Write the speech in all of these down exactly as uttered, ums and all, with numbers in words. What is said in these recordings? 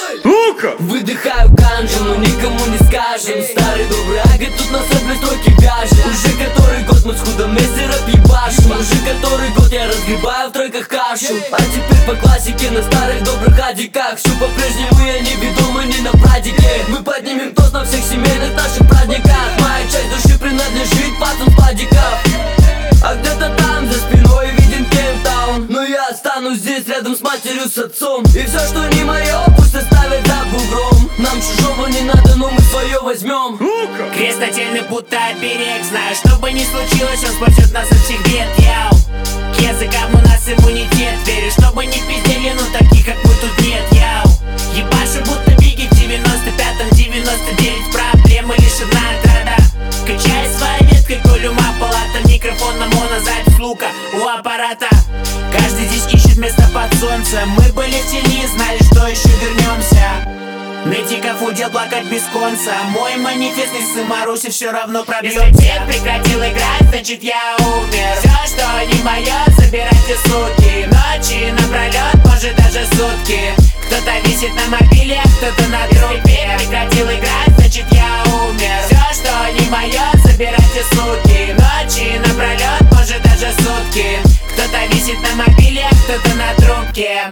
Ну-ка! Выдыхаю ганжу, но никому не скажем. Старый добрый ага тут на сэмпле стойки вяжет. Уже который год мы с худом вместе рэп ебашим. Уже который год я разгребаю в треках кашу. А теперь по классике на старых добрых адиках. Все по-прежнему я не ведомый, не на прадике. Мы поднимем тост на всех семейных наших праздниках. Моя часть души принадлежит пацан падиков. А где-то там за спиной виден Кейптаун. Но я останусь здесь рядом с матерью, с отцом. И все, что не мое, пусть оставят за бугром. Нам чужого не надо, но мы свое возьмем. Крест нательный будто оберег. Знаю, что бы ни случилось, он спасет нас от всех бед. Яу, к языкам у нас иммунитет. Верю, чтобы не пиздели, но таких как мы тут нет. Яу, ебашу будто биги в девяносто пятом, девяносто девять. Проблемы лишь одна отрада. Качай своей веткой, коль ума палата. Микрофон на монозапись лука у аппарата. Каждый здесь ищет место под солнцем. Мы были в тени, знали, что еще вернемся. Нытиков удел плакать без конца. Мой манифест не сын Маруси все равно пробьется. Если дед прекратил играть, значит я умер. Все, что не мое, забирайте суки. Ночи напролет, может даже сутки. Кто-то висит на мобиле, кто-то на трубе. Если прекратил играть, значит я умер. Все, что не мое, забирайте суки. Ночи напролет, может даже сутки. Кто-то висит на мобиле, кто-то на трубке.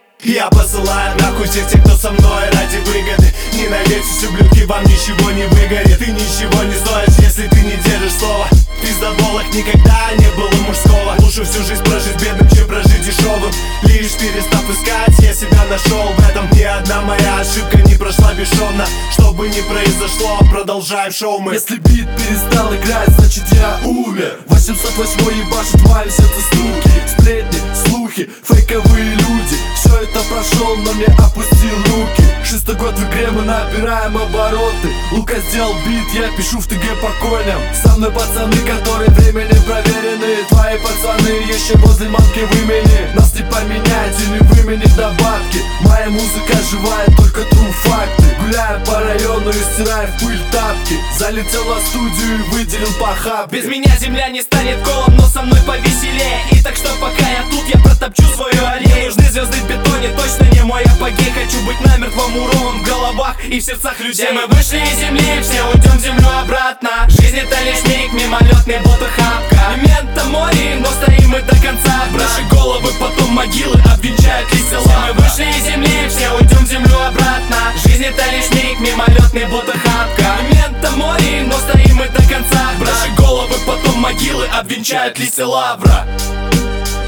Я посылаю нахуй всех тех, кто со мной ради выгоды. Не надейтесь, ублюдки, вам ничего не выгорит. Ты ничего не стоишь, если ты не держишь слова. В пиздоболах никогда не было мужского. Лучше всю жизнь прожить бедным, чем прожить дешевым. Лишь перестав искать, я себя нашел в этом. Ни одна моя ошибка не прошла бесшовно. Что бы ни произошло, продолжаем шоу мы. Если бит перестал играть, значит я умер. восемьсот восьмой ебашит в моем сердце стуки. Сплетни, слухи, фейковые люди. Все это прошел, но не опустил руки. Шестой год в игре, мы набираем обороты. Лука сделал бит, я пишу в ТГ по коням. Со мной пацаны, которые временем проверены. Твои пацаны еще возле мамки в имени. Нас не поменять или выменить на бабки. Моя музыка живая, только true факты. Гуляя по району и стирая в пыль тапки. Залетел на студию и выделил по хапке. Без меня земля не станет колом, но со мной повеселее. И так что пока я тут, я протопчу свою арену. Мне нужны звезды в бетоне, точно не мой апогей. Хочу быть намертво муровым в головах и в сердцах людей. Все мы вышли из земли, все уйдем в землю обратно. Жизнь это лишь миг, мимолетный будто хапка. Мементо море, но стоим мы до конца. Наши головы потом могилы обвенчают листья. Все мы вышли из земли, все уйдем в землю обратно. Жизнь это лишь миг, мимолетный будто хапка. Мементо море, но стоим мы до конца. Наши головы потом могилы обвенчают листья лавра.